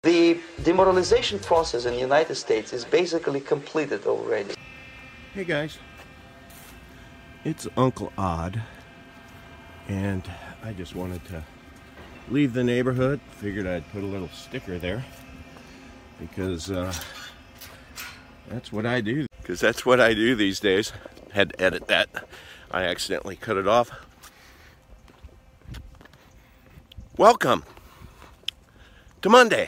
The demoralization process in the United States is basically completed already. Hey guys, it's Uncle Odd, and I just wanted to leave the neighborhood. Figured I'd put a little sticker there because that's what I do. Because that's what I do these days. Had to edit that. I accidentally cut it off. Welcome to Monday,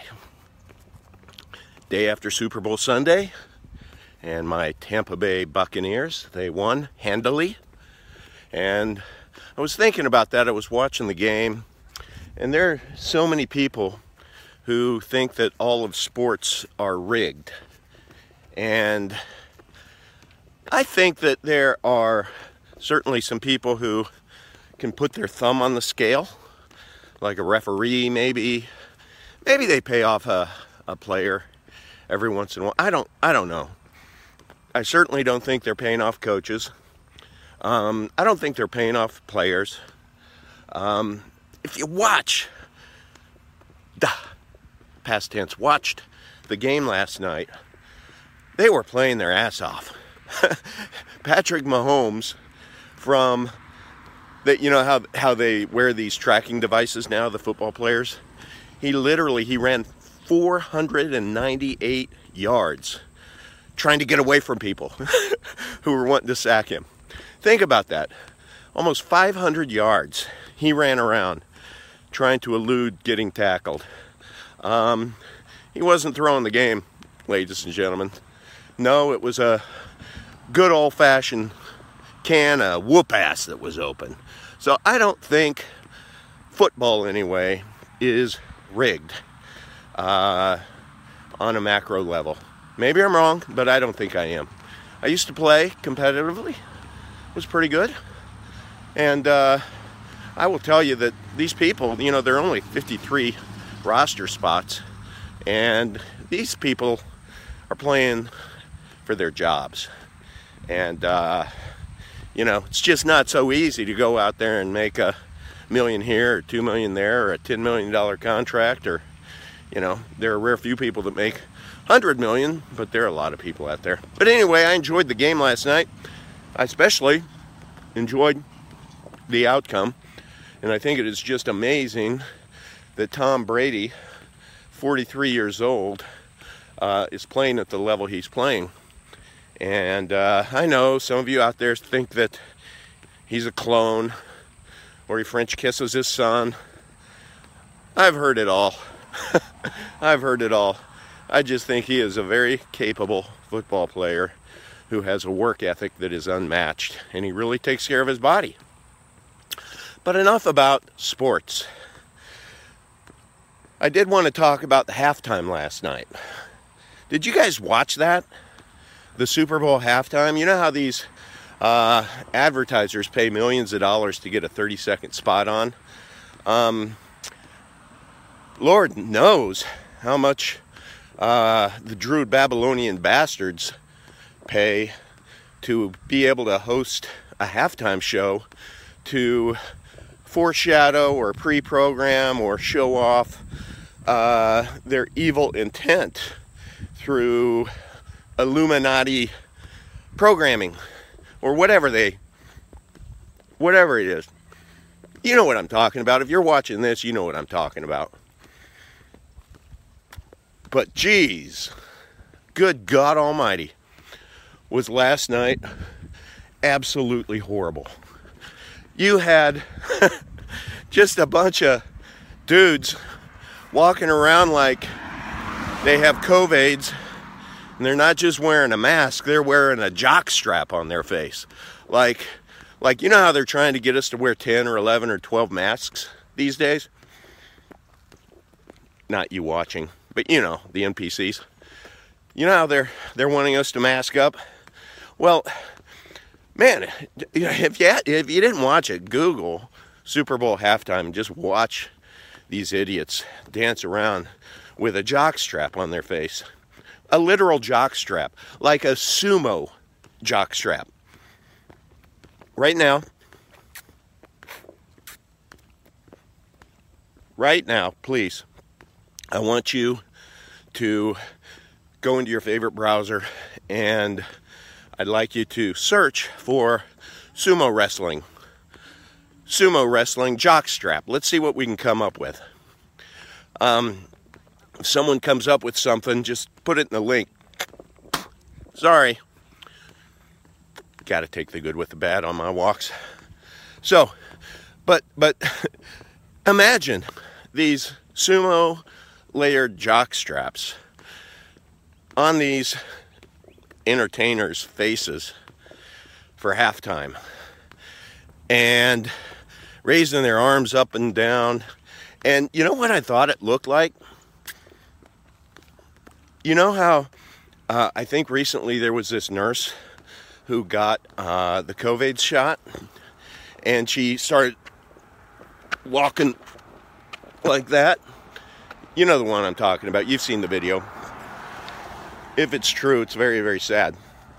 day after Super Bowl Sunday, and my Tampa Bay Buccaneers, they won handily. And I was thinking about that. I was watching the game, and there are so many people who think that all of sports are rigged. And I think that there are certainly some people who can put their thumb on the scale, like a referee maybe. Maybe they pay off a player every once in a while. I don't know. I certainly don't think they're paying off coaches. I don't think they're paying off players. If you watch, past tense, watched the game last night, they were playing their ass off. Patrick Mahomes, from that, you know how they wear these tracking devices now, the football players. He ran 498 yards trying to get away from people who were wanting to sack him. Think about that. Almost 500 yards he ran around trying to elude getting tackled. He wasn't throwing the game, ladies and gentlemen. No, it was a good old-fashioned can of whoop-ass that was open. So I don't think football, anyway, is rigged on a macro level. Maybe I'm wrong, but I don't think I am. I used to play competitively. It was pretty good. And I will tell you that these people, you know, there are only 53 roster spots, and these people are playing for their jobs. And you know, it's just not so easy to go out there and make $1 million here or $2 million there, or a $10 million contract, or, you know, there are a rare few people that make $100 million, but there are a lot of people out there. But anyway, I enjoyed the game last night. I especially enjoyed the outcome, and I think it is just amazing that Tom Brady, 43 years old, is playing at the level he's playing. And I know some of you out there think that he's a clone, or he French kisses his son. I've heard it all. I've heard it all. I just think he is a very capable football player who has a work ethic that is unmatched, and he really takes care of his body. But enough about sports. I did want to talk about the halftime last night. Did you guys watch that? The Super Bowl halftime? You know how these advertisers pay millions of dollars to get a 30-second spot on? Lord knows how much the Druid Babylonian bastards pay to be able to host a halftime show to foreshadow or pre-program or show off their evil intent through Illuminati programming, or whatever it is. You know what I'm talking about. If you're watching this, you know what I'm talking about. But geez, good God Almighty, was last night absolutely horrible. You had just a bunch of dudes walking around like they have COVIDs. And they're not just wearing a mask, they're wearing a jock strap on their face. Like you know how they're trying to get us to wear 10 or 11 or 12 masks these days? Not you watching, but you know, the NPCs. You know how they're wanting us to mask up? Well, man, if you didn't watch it, Google Super Bowl halftime and just watch these idiots dance around with a jock strap on their face. A literal jock strap, like a sumo jock strap. Right now, please, I want you to go into your favorite browser, and I'd like you to search for sumo wrestling jockstrap. Let's see what we can come up with. If someone comes up with something, just put it in the link. Sorry. Got to take the good with the bad on my walks. So, but imagine these sumo layered jock straps on these entertainers' faces for halftime, and raising their arms up and down. And you know what I thought it looked like? You know how I think recently there was this nurse who got the COVID shot, and she started walking like that? You know the one I'm talking about. You've seen the video. If it's true, it's very, very sad.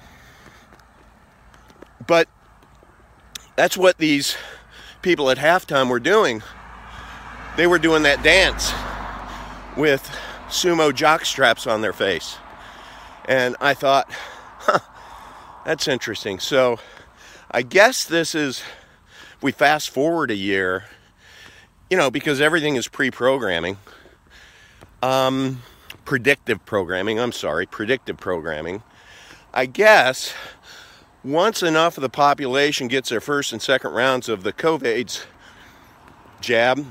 But that's what these people at halftime were doing. They were doing that dance with sumo jock straps on their face. And I thought, that's interesting. So I guess this is, if we fast forward a year, you know, because everything is predictive programming. I guess once enough of the population gets their first and second rounds of the COVID's jab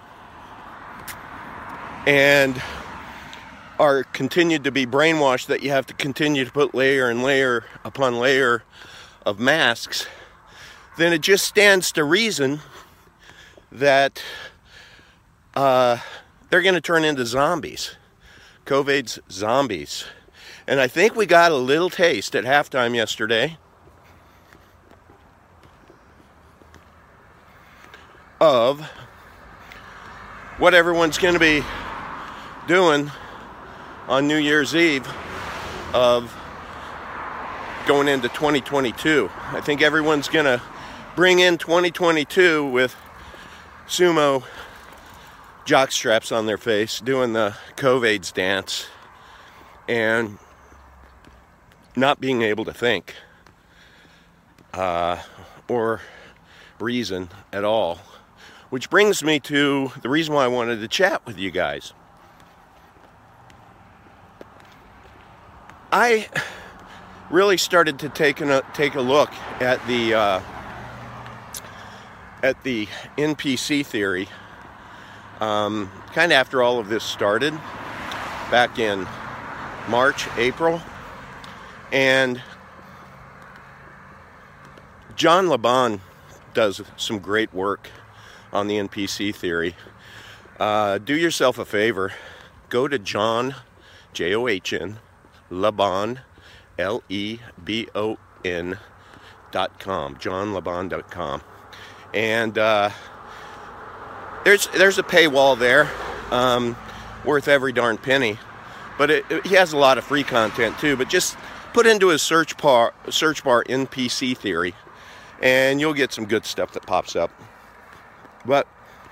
and are continued to be brainwashed that you have to continue to put layer and layer upon layer of masks, then it just stands to reason that they're going to turn into zombies. COVID's zombies. And I think we got a little taste at halftime yesterday of what everyone's going to be doing on New Year's Eve of going into 2022. I think everyone's going to bring in 2022 with sumo jock straps on their face, doing the COVID's dance, and not being able to think or reason at all. Which brings me to the reason why I wanted to chat with you guys. I really started to take a look at the NPC theory kind of after all of this started back in March, April, and John LeBon does some great work on the NPC theory. Do yourself a favor, go to John, John, LeBon, LEBON.com, johnlebon.com. And there's a paywall there, worth every darn penny. But he has a lot of free content too. But just put into his search bar NPC theory, and you'll get some good stuff that pops up. But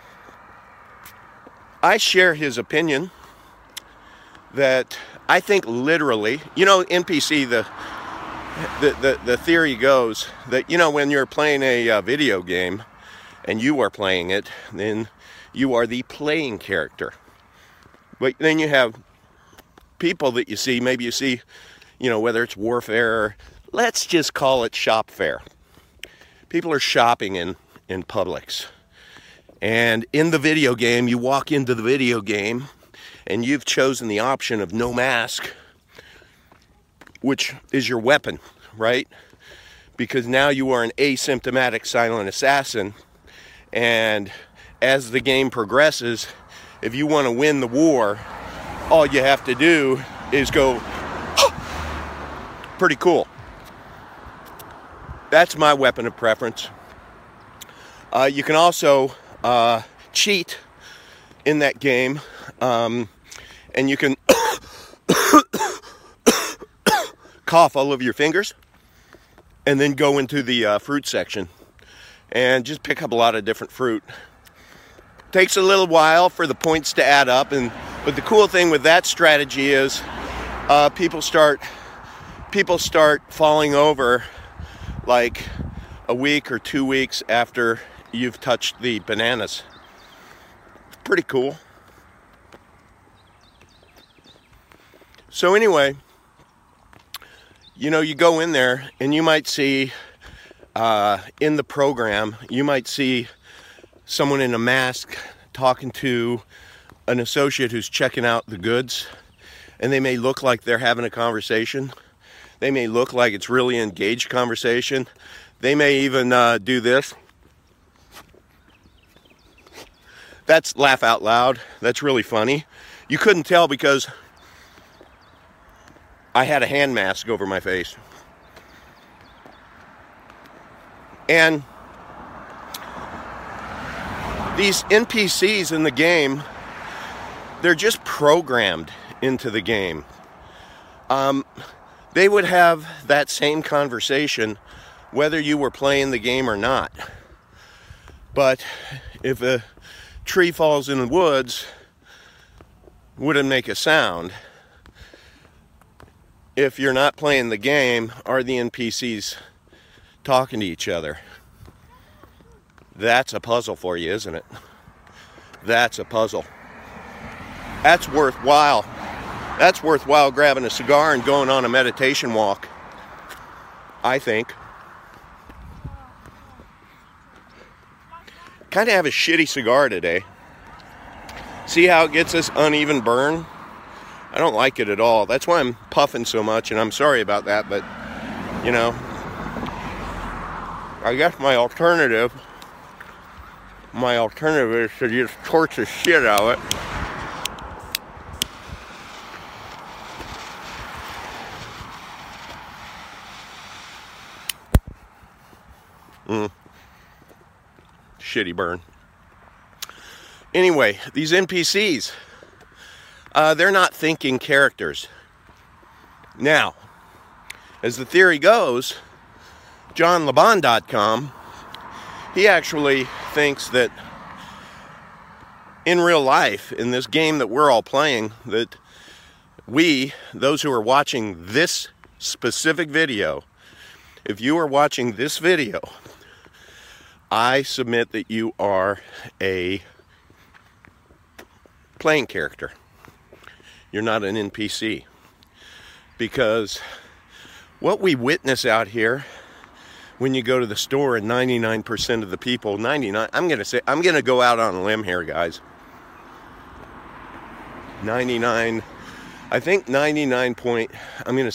I share his opinion that I think literally, you know, NPC, the theory goes that, you know, when you're playing a video game and you are playing it, then you are the playing character. But then you have people that you see, maybe you see, you know, whether it's warfare, or let's just call it shop fair. People are shopping in Publix. And in the video game, you walk into the video game and you've chosen the option of no mask, which is your weapon, right? Because now you are an asymptomatic silent assassin. And as the game progresses, if you want to win the war, all you have to do is go, pretty cool. That's my weapon of preference. You can also cheat in that game, and you can cough all over your fingers and then go into the fruit section and just pick up a lot of different fruit. Takes a little while for the points to add up, and But the cool thing with that strategy is people start falling over like a week or 2 weeks after you've touched the bananas. It's pretty cool. So anyway, you go in there and you might see in the program, you might see someone in a mask talking to an associate who's checking out the goods, and they may look like they're having a conversation. They may look like it's really engaged conversation. They may even do this. That's laugh out loud. That's really funny. You couldn't tell because I had a hand mask over my face. And these NPCs in the game, they're just programmed into the game. They would have that same conversation whether you were playing the game or not. But if a tree falls in the woods, it wouldn't make a sound. If you're not playing the game, are the NPCs talking to each other? That's a puzzle for you, isn't it? That's a puzzle. That's worthwhile. That's worthwhile grabbing a cigar and going on a meditation walk, I think. Kind of have a shitty cigar today. See how it gets this uneven burn? I don't like it at all. That's why I'm puffing so much, and I'm sorry about that, but, I guess my alternative is to just torch the shit out of it. Shitty burn. Anyway, these NPCs, they're not thinking characters. Now, as the theory goes, JohnLeBon.com, he actually thinks that in real life, in this game that we're all playing, that those who are watching this specific video, if you are watching this video, I submit that you are a playing character. You're not an NPC. Because what we witness out here when you go to the store and 99% of the people, I'm going to go out on a limb here, guys. 99, I think 99 point, I'm going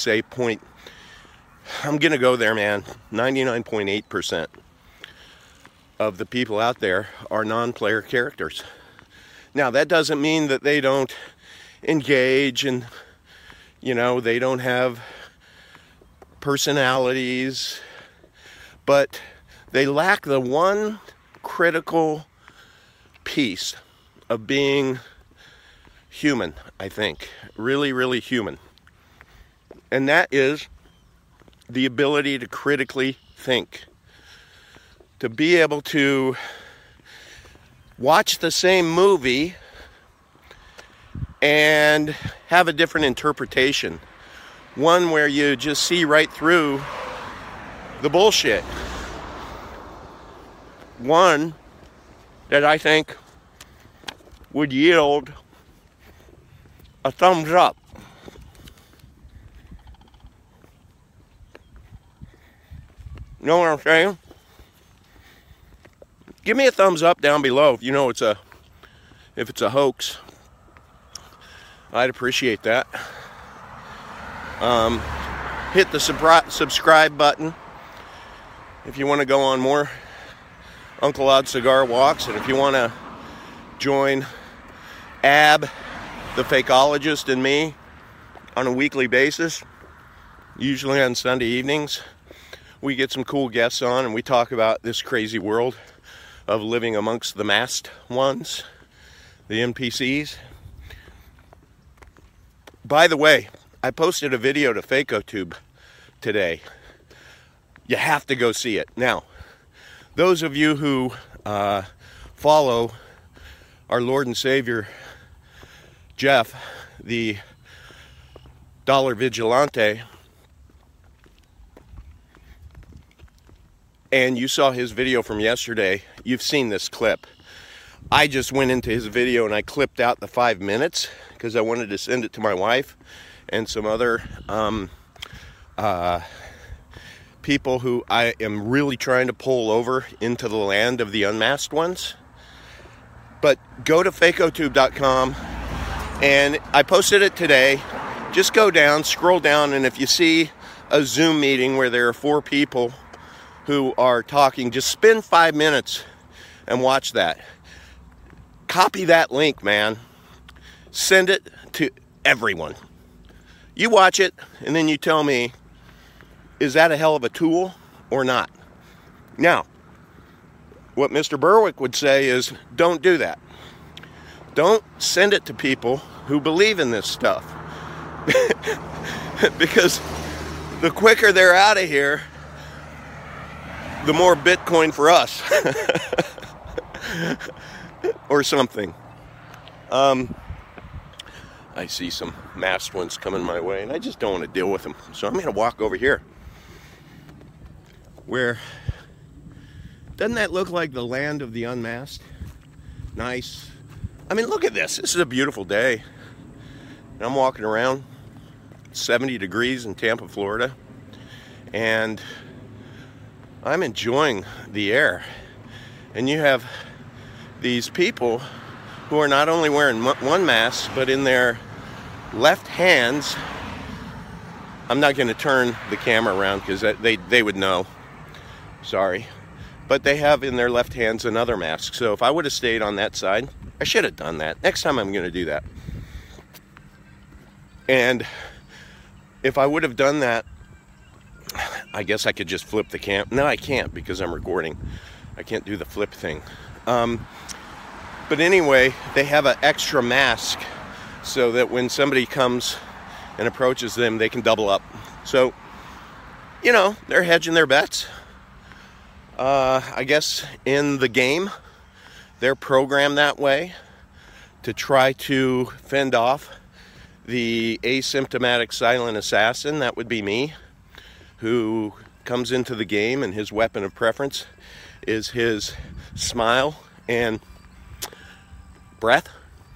to go there, man. 99.8% of the people out there are non-player characters. Now, that doesn't mean that they don't engage and, they don't have personalities, but they lack the one critical piece of being human, I think. Really, really human. And that is the ability to critically think. To be able to watch the same movie and have a different interpretation. One where you just see right through the bullshit. One that I think would yield a thumbs up. You know what I'm saying? Give me a thumbs up down below if you know if it's a hoax. I'd appreciate that. Hit the subscribe button if you want to go on more Uncle Odd cigar walks, and if you want to join Ab, the fakeologist, and me on a weekly basis, usually on Sunday evenings, we get some cool guests on and we talk about this crazy world of living amongst the masked ones, the NPCs. By the way, I posted a video to FakeoTube today. You have to go see it. Now, those of you who follow our Lord and Savior, Jeff, the dollar vigilante, and you saw his video from yesterday, you've seen this clip. I just went into his video and I clipped out the 5 minutes because I wanted to send it to my wife and some other people who I am really trying to pull over into the land of the unmasked ones. But go to fakeotube.com, and I posted it today. Just go down, scroll down, and if you see a Zoom meeting where there are 4 people who are talking, just spend 5 minutes and watch that. Copy that link, man. Send it to everyone. You watch it, and then you tell me, is that a hell of a tool or not? Now, what Mr. Berwick would say is, don't do that. Don't send it to people who believe in this stuff. Because the quicker they're out of here, the more Bitcoin for us. Or something. I see some masked ones coming my way, and I just don't want to deal with them. So I'm going to walk over here. Where, doesn't that look like the land of the unmasked? Nice. I mean, look at this. This is a beautiful day. And I'm walking around, 70 degrees in Tampa, Florida, and I'm enjoying the air. And you have these people who are not only wearing one mask, but in their left hands, I'm not going to turn the camera around because they would know. Sorry. But they have in their left hands another mask. So if I would have stayed on that side, I should have done that. Next time I'm going to do that. And if I would have done that, I guess I could just flip the cam. No, I can't because I'm recording. I can't do the flip thing. But anyway, they have an extra mask so that when somebody comes and approaches them, they can double up. So, you know, they're hedging their bets. I guess in the game, they're programmed that way to try to fend off the asymptomatic silent assassin. That would be me, who comes into the game and his weapon of preference is his smile and breath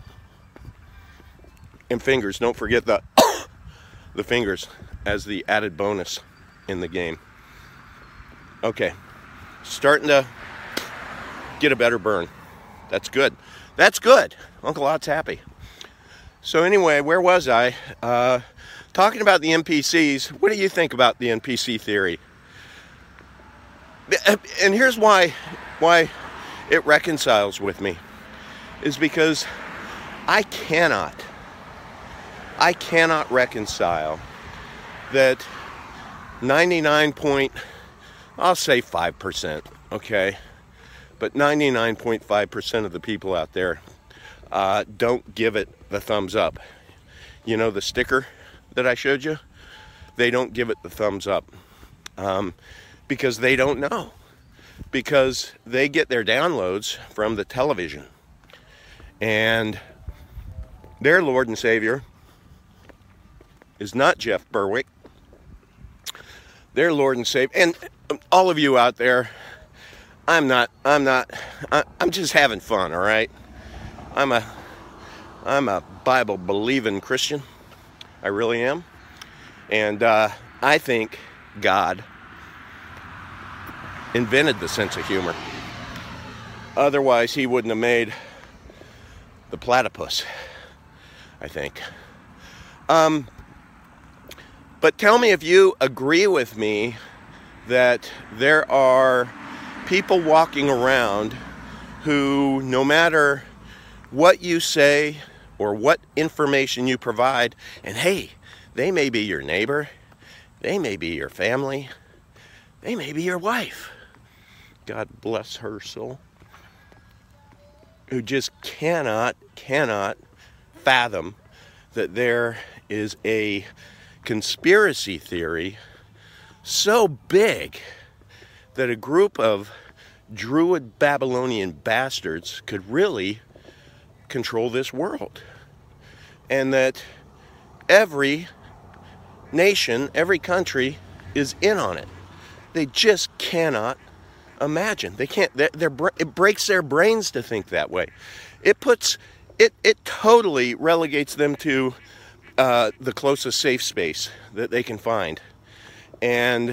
and fingers. Don't forget the fingers as the added bonus in the game. Okay, starting to get a better burn. That's good. That's good. Uncle Ott's happy. So anyway, where was I? Talking about the NPCs. What do you think about the NPC theory? And here's why it reconciles with me. Is because I cannot reconcile that 5%, okay? But 99.5% of the people out there don't give it the thumbs up. You know the sticker that I showed you? They don't give it the thumbs up because they don't know. Because they get their downloads from the television. And their Lord and Savior is not Jeff Berwick. Their Lord and Savior, and all of you out there, I'm just having fun, all right? I'm a Bible believing Christian. I really am. And I think God invented the sense of humor. Otherwise, he wouldn't have made the platypus, I think. But tell me if you agree with me that there are people walking around who, no matter what you say or what information you provide, and hey, they may be your neighbor, they may be your family, they may be your wife. God bless her soul. Who just cannot fathom that there is a conspiracy theory so big that a group of Druid Babylonian bastards could really control this world. and that every nation, every country is in on it. They just cannot imagine. They can't. It breaks their brains to think that way. It totally relegates them to the closest safe space that they can find, and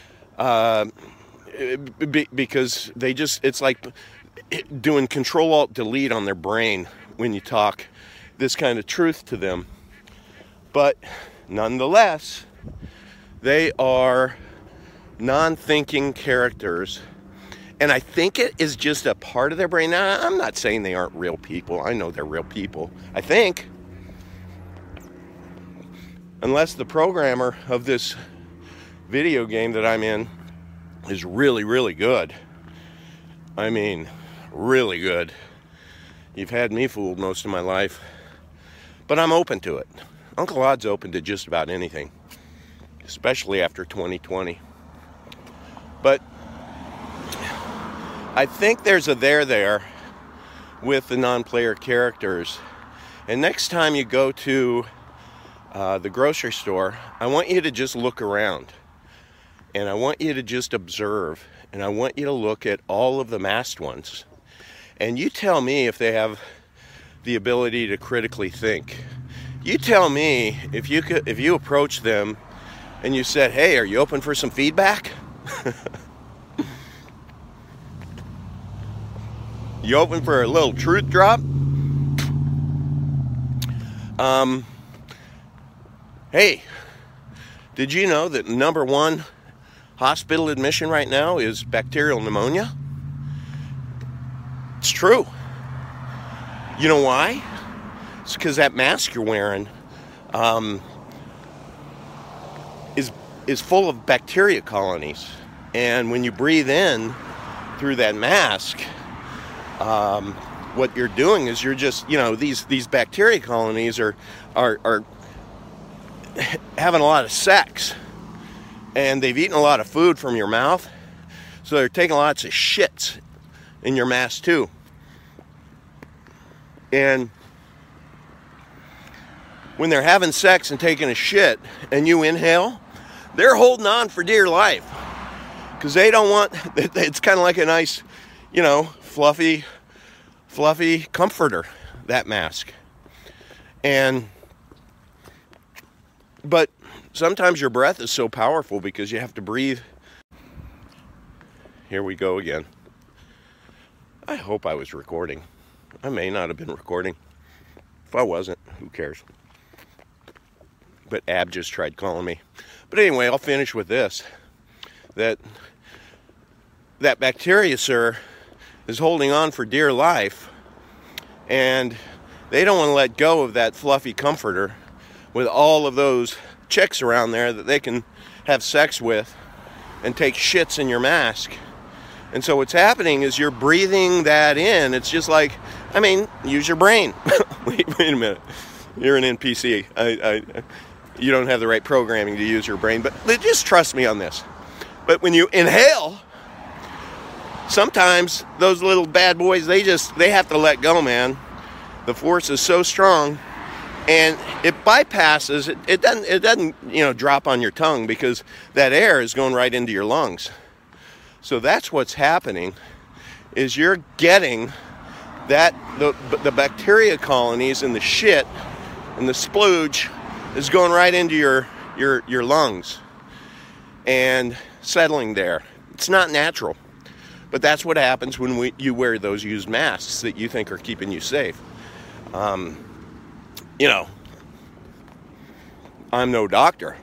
because it's like doing Control-Alt-Delete on their brain when you talk this kind of truth to them. But nonetheless, they are non-thinking characters, and I think it is just a part of their brain. Now, I'm not saying they aren't real people. I know they're real people, I think. Unless the programmer of this video game that I'm in is really, really good. I mean, really good. You've had me fooled most of my life. But I'm open to it. Uncle Odd's open to just about anything. Especially after 2020. But I think there's a there with the non-player characters. And next time you go to the grocery store, I want you to just look around. And I want you to just observe. And I want you to look at all of the masked ones. And you tell me if they have the ability to critically think. You tell me if you approach them and you said, "Hey, are you open for some feedback?" You open for a little truth drop? Hey, did you know that number one hospital admission right now is bacterial pneumonia? It's true. You know why? It's because that mask you're wearing is full of bacteria colonies. And when you breathe in through that mask, what you're doing is you're just, these bacteria colonies are having a lot of sex. And they've eaten a lot of food from your mouth. So they're taking lots of shits in your mask too. And when they're having sex and taking a shit and you inhale, they're holding on for dear life. Because they don't want, it's kind of like a nice, fluffy comforter, that mask. But sometimes your breath is so powerful because you have to breathe. Here we go again. I hope I was recording. I may not have been recording. If I wasn't, who cares? But Ab just tried calling me. But anyway, I'll finish with this. That bacteria, sir, is holding on for dear life. And they don't want to let go of that fluffy comforter with all of those chicks around there that they can have sex with and take shits in your mask. And so what's happening is you're breathing that in. It's just like, use your brain. Wait a minute. You're an NPC. You don't have the right programming to use your brain, but just trust me on this. But when you inhale, sometimes those little bad boys, they have to let go, man. The force is so strong, and it bypasses. It doesn't drop on your tongue because that air is going right into your lungs. So that's what's happening. Is you're getting that the bacteria colonies and the shit and the splooge is going right into your lungs and settling there. It's not natural. But that's what happens when you wear those used masks that you think are keeping you safe. I'm no doctor,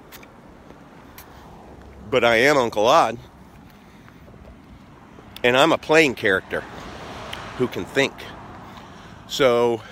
but I am Uncle Odd, and I'm a playing character who can think. So,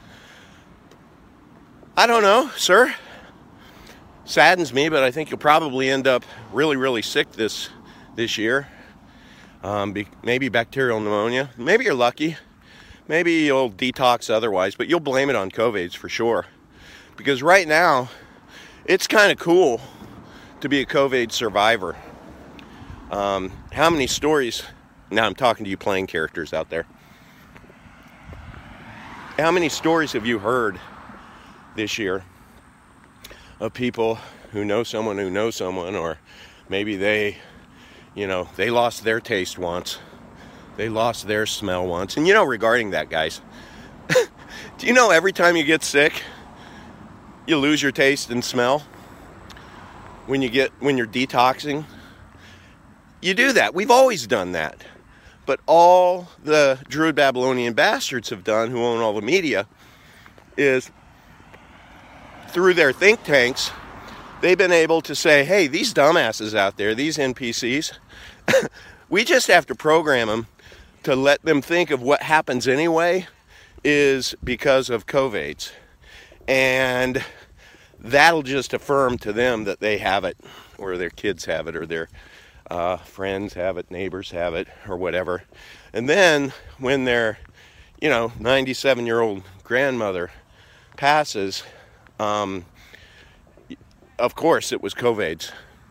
I don't know, sir. Saddens me, but I think you'll probably end up really, really sick this year. Maybe bacterial pneumonia. Maybe you're lucky. Maybe you'll detox otherwise, but you'll blame it on COVIDs for sure. Because right now, it's kind of cool to be a COVID survivor. How many stories, now I'm talking to you playing characters out there. How many stories have you heard this year of people who know someone who knows someone, or maybe they lost their taste once. They lost their smell once. And regarding that, guys, do you know every time you get sick, you lose your taste and smell? When you're detoxing, you do that. We've always done that. But all the Druid Babylonian bastards have done, who own all the media, is through their think tanks, they've been able to say, hey, these dumbasses out there, these NPCs, we just have to program them to let them think of what happens anyway is because of COVIDs. And that'll just affirm to them that they have it, or their kids have it, or their friends have it, neighbors have it, or whatever. And then when their 97-year-old grandmother passes, of course it was COVIDs.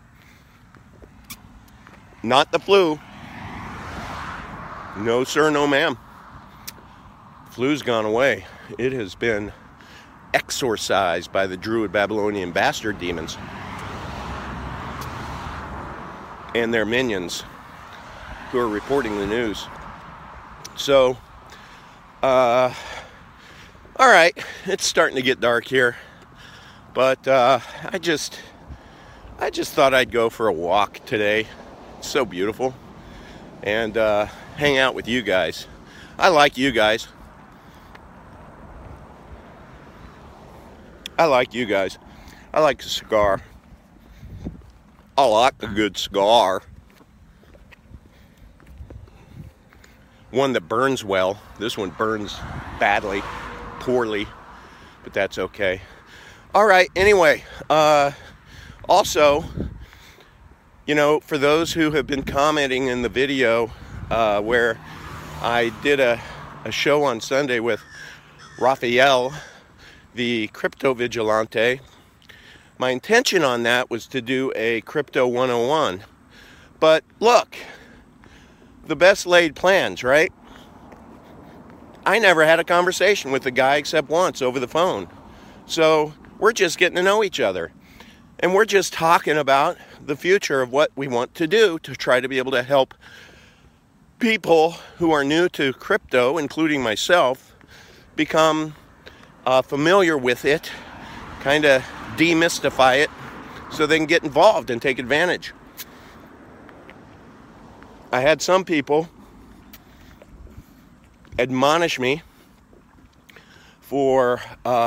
Not the flu. No sir, no ma'am. Flu's gone away. It has been exorcised by the Druid Babylonian bastard demons and their minions who are reporting the news. So, all right, it's starting to get dark here, but I just thought I'd go for a walk today. It's so beautiful, and hang out with you guys. I like you guys. I like a cigar. I like a good cigar. One that burns well. This one burns badly, poorly, but that's okay. All right, anyway, also, for those who have been commenting in the video where I did a show on Sunday with Raphael, the crypto vigilante, my intention on that was to do a Crypto 101. But look, the best laid plans, right? I never had a conversation with the guy except once over the phone. So we're just getting to know each other. And we're just talking about the future of what we want to do to try to be able to help people who are new to crypto, including myself, become familiar with it, kind of demystify it, so they can get involved and take advantage. I had some people admonish me for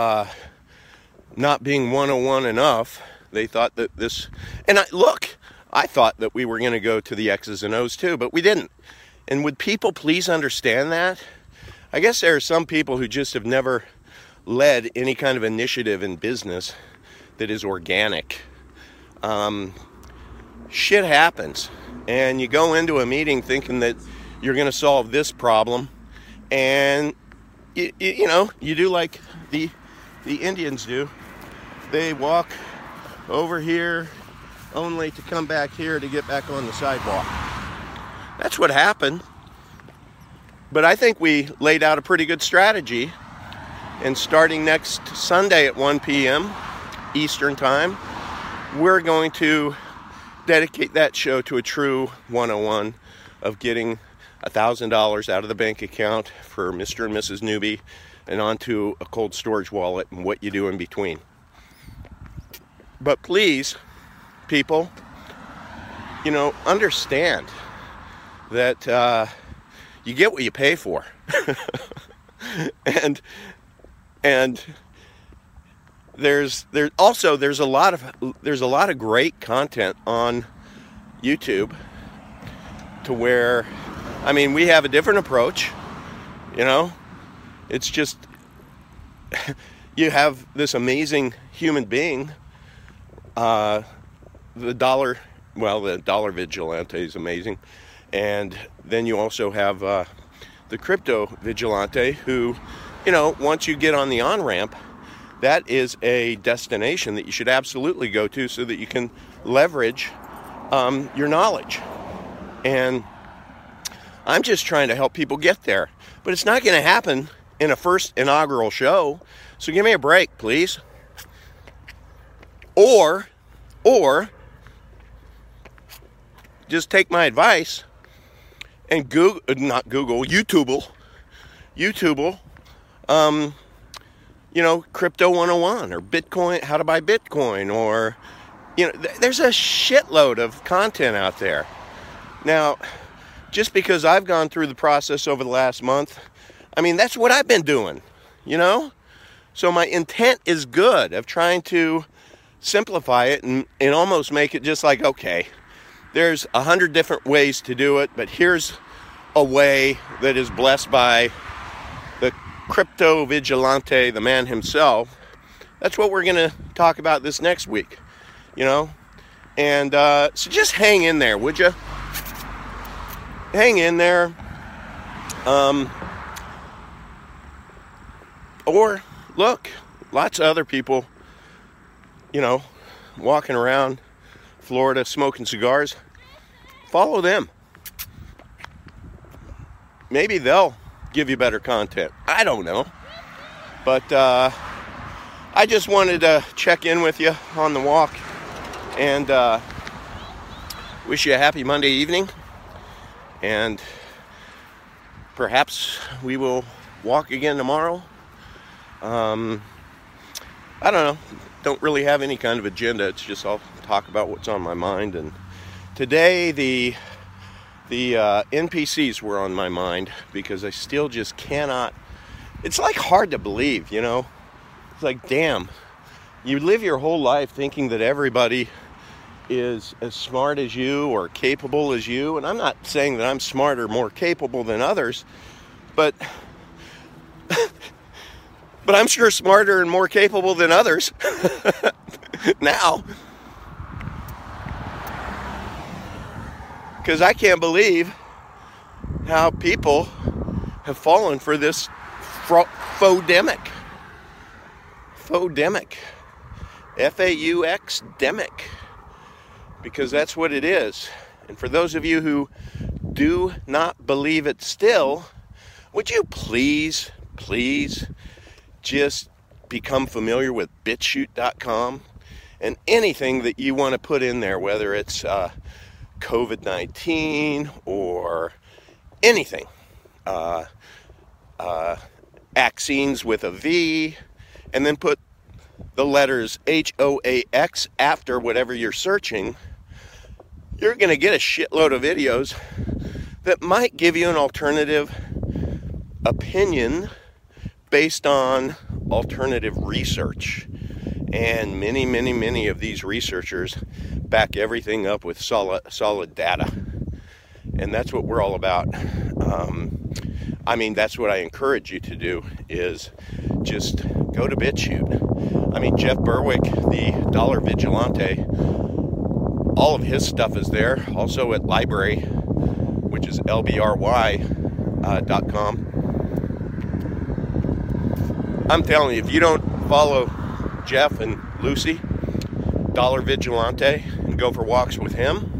not being 101 enough. They thought that this, and I thought that we were going to go to the X's and O's too, but we didn't. And would people please understand that? I guess there are some people who just have never led any kind of initiative in business that is organic. Shit happens, and you go into a meeting thinking that you're going to solve this problem, and you do like the Indians do. They walk over here only to come back here to get back on the sidewalk. That's what happened. But I think we laid out a pretty good strategy. And starting next Sunday at 1 p.m. Eastern Time, we're going to dedicate that show to a true 101 of getting $1,000 out of the bank account for Mr. and Mrs. Newbie and onto a cold storage wallet and what you do in between. But please, people, understand that you get what you pay for. and there's a lot of great content on YouTube, to where, we have a different approach. It's just you have this amazing human being, the dollar vigilante is amazing, and then you also have the crypto vigilante who, once you get on the on-ramp, that is a destination that you should absolutely go to so that you can leverage your knowledge. And I'm just trying to help people get there. But it's not going to happen in a first inaugural show. So give me a break, please. Or just take my advice and YouTube, Crypto 101 or Bitcoin, how to buy Bitcoin, or, there's a shitload of content out there. Now, just because I've gone through the process over the last month, that's what I've been doing, So my intent is good of trying to simplify it and almost make it just like, okay, there's 100 different ways to do it, but here's a way that is blessed by the crypto vigilante, the man himself. That's what we're going to talk about this next week, And so just hang in there, would you? Hang in there. Or look, lots of other people, walking around Florida smoking cigars. Follow them. Maybe they'll give you better content. I don't know. But I just wanted to check in with you on the walk and wish you a happy Monday evening. And perhaps we will walk again tomorrow. I don't know. Don't really have any kind of agenda. It's just I'll talk about what's on my mind. And today the NPCs were on my mind because I still just cannot. It's like hard to believe, It's like, damn, you live your whole life thinking that everybody is as smart as you or capable as you. And I'm not saying that I'm smarter, more capable than others, but I'm sure smarter and more capable than others now. Because I can't believe how people have fallen for this faux-demic. Faux-demic. F-A-U-X-demic. Because that's what it is. And for those of you who do not believe it still, would you please just become familiar with BitChute.com and anything that you want to put in there, whether it's COVID-19 or anything. Vaccines with a V, and then put the letters HOAX after whatever you're searching. You're going to get a shitload of videos that might give you an alternative opinion based on alternative research. And many of these researchers back everything up with solid data. And that's what we're all about. That's what I encourage you to do, is just go to BitChute. Jeff Berwick, the Dollar Vigilante, all of his stuff is there. Also at LBRY, which is LBRY.com. I'm telling you, if you don't follow Jeff and Lucy, Dollar Vigilante, and go for walks with him,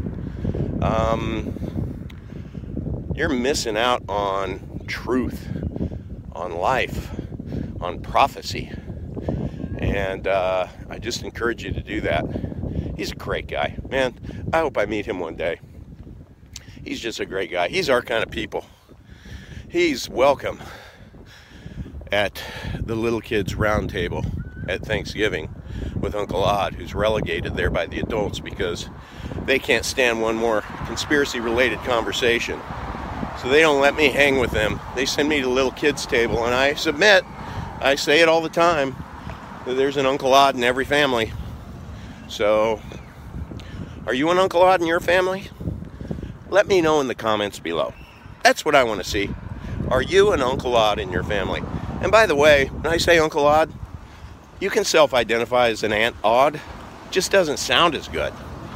you're missing out on truth, on life, on prophecy. And I just encourage you to do that. He's a great guy. Man, I hope I meet him one day. He's just a great guy. He's our kind of people. He's welcome at the little kids' round table at Thanksgiving with Uncle Odd, who's relegated there by the adults because they can't stand one more conspiracy-related conversation. So they don't let me hang with them. They send me to the little kids' table, and I submit, I say it all the time, that there's an Uncle Odd in every family. So, are you an Uncle Odd in your family? Let me know in the comments below. That's what I want to see. Are you an Uncle Odd in your family? And by the way, when I say Uncle Odd, you can self-identify as an Aunt Odd. Just doesn't sound as good,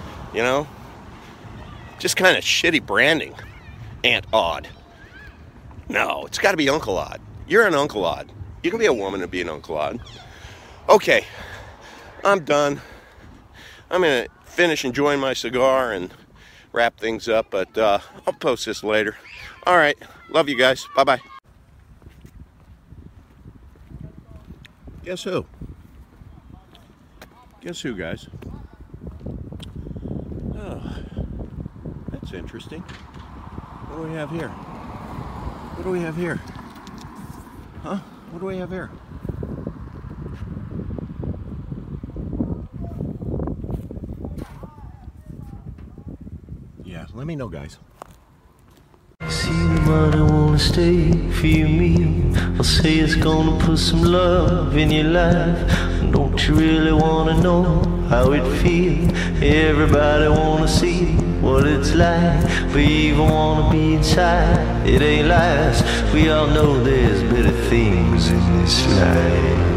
Just kind of shitty branding. Aunt Odd. No, it's got to be Uncle Odd. You're an Uncle Odd. You can be a woman and be an Uncle Odd. Okay, I'm done. I'm going to finish enjoying my cigar and wrap things up, but I'll post this later. All right, love you guys. Bye-bye. Guess who? Guess who, guys? Oh, that's interesting. What do we have here? What do we have here? Huh? What do we have here? Yeah, let me know, guys. See the money wanna stay for your meal. I'll say it's gonna put some love in your life. Don't you really wanna know how it feels? Everybody wanna see what it's like, but you even wanna be inside. It ain't lies. We all know there's better things in this life.